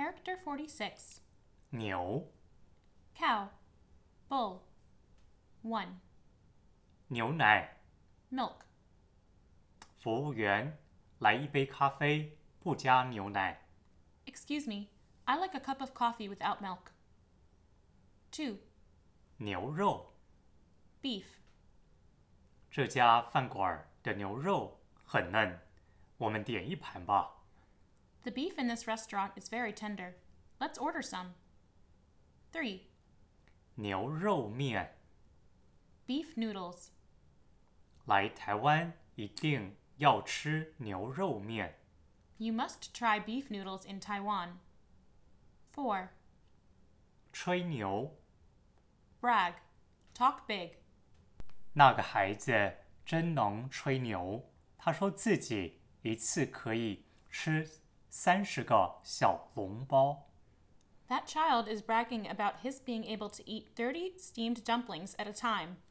Character 46. 牛 Cow. Bull. 1. 牛奶 Milk. 服务员，来一杯咖啡，不加牛奶。 Excuse me, I like a cup of coffee without milk. 2. 牛肉 Beef. 这家饭馆的牛肉很嫩，我们点一盘吧。 The beef in this restaurant is very tender. Let's order some. 3. 牛肉面 Beef noodles. 来台湾一定要吃牛肉面。 You must try beef noodles in Taiwan. 4. 吹牛 Brag. Talk big. 那个孩子真能吹牛，他说自己一次可以吃30个小笼包。 That child is bragging about his being able to eat 30 steamed dumplings at a time.